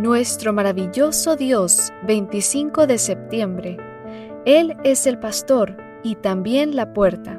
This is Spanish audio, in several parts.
Nuestro maravilloso Dios, 25 de septiembre. Él es el pastor y también la puerta.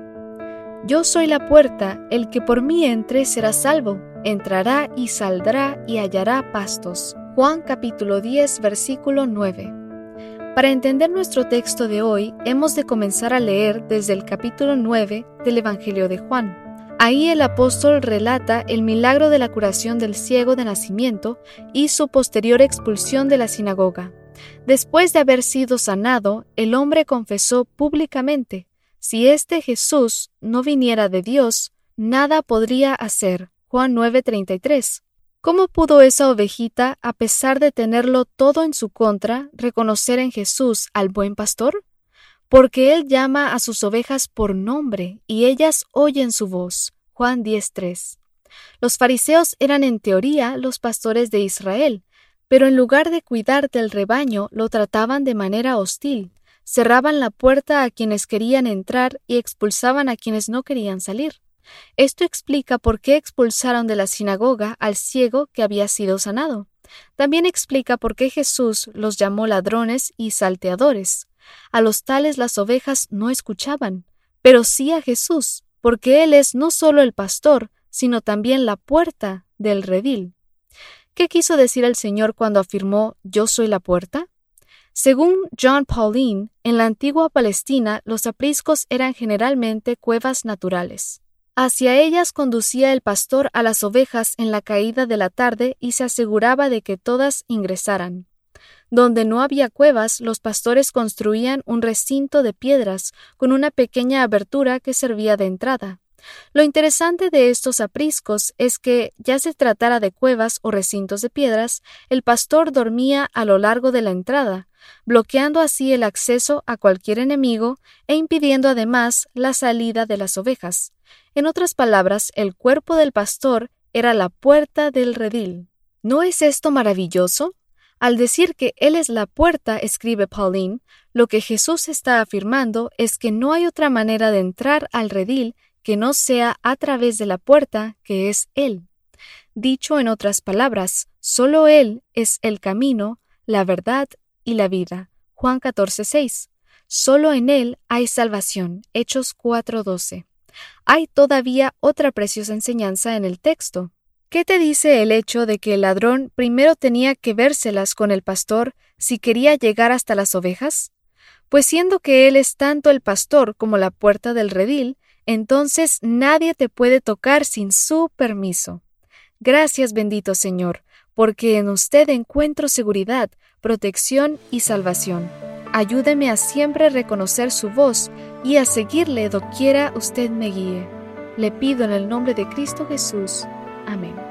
Yo soy la puerta, el que por mí entre será salvo, entrará y saldrá y hallará pastos. Juan capítulo 10, versículo 9. Para entender nuestro texto de hoy, hemos de comenzar a leer desde el capítulo 9 del Evangelio de Juan. Ahí el apóstol relata el milagro de la curación del ciego de nacimiento y su posterior expulsión de la sinagoga. Después de haber sido sanado, el hombre confesó públicamente: si este Jesús no viniera de Dios, nada podría hacer. Juan 9:33. ¿Cómo pudo esa ovejita, a pesar de tenerlo todo en su contra, reconocer en Jesús al buen pastor? Porque Él llama a sus ovejas por nombre, y ellas oyen su voz. Juan 10:3. Los fariseos eran en teoría los pastores de Israel, pero en lugar de cuidar del rebaño, lo trataban de manera hostil. Cerraban la puerta a quienes querían entrar y expulsaban a quienes no querían salir. Esto explica por qué expulsaron de la sinagoga al ciego que había sido sanado. También explica por qué Jesús los llamó ladrones y salteadores. A los tales las ovejas no escuchaban, pero sí a Jesús, porque Él es no solo el pastor, sino también la puerta del redil. ¿Qué quiso decir el Señor cuando afirmó «Yo soy la puerta»? Según John Pauline, en la antigua Palestina los apriscos eran generalmente cuevas naturales. Hacia ellas conducía el pastor a las ovejas en la caída de la tarde y se aseguraba de que todas ingresaran. Donde no había cuevas, los pastores construían un recinto de piedras con una pequeña abertura que servía de entrada. Lo interesante de estos apriscos es que, ya se tratara de cuevas o recintos de piedras, el pastor dormía a lo largo de la entrada, bloqueando así el acceso a cualquier enemigo e impidiendo además la salida de las ovejas. En otras palabras, el cuerpo del pastor era la puerta del redil. ¿No es esto maravilloso? Al decir que Él es la puerta, escribe Pauline, lo que Jesús está afirmando es que no hay otra manera de entrar al redil que no sea a través de la puerta que es Él. Dicho en otras palabras, solo Él es el camino, la verdad y la vida. Juan 14:6. Solo en Él hay salvación. Hechos 4:12. Hay todavía otra preciosa enseñanza en el texto. ¿Qué te dice el hecho de que el ladrón primero tenía que vérselas con el pastor si quería llegar hasta las ovejas? Pues siendo que Él es tanto el pastor como la puerta del redil, entonces nadie te puede tocar sin su permiso. Gracias, bendito Señor, porque en usted encuentro seguridad, protección y salvación. Ayúdeme a siempre reconocer su voz y a seguirle doquiera usted me guíe. Le pido en el nombre de Cristo Jesús. Amén.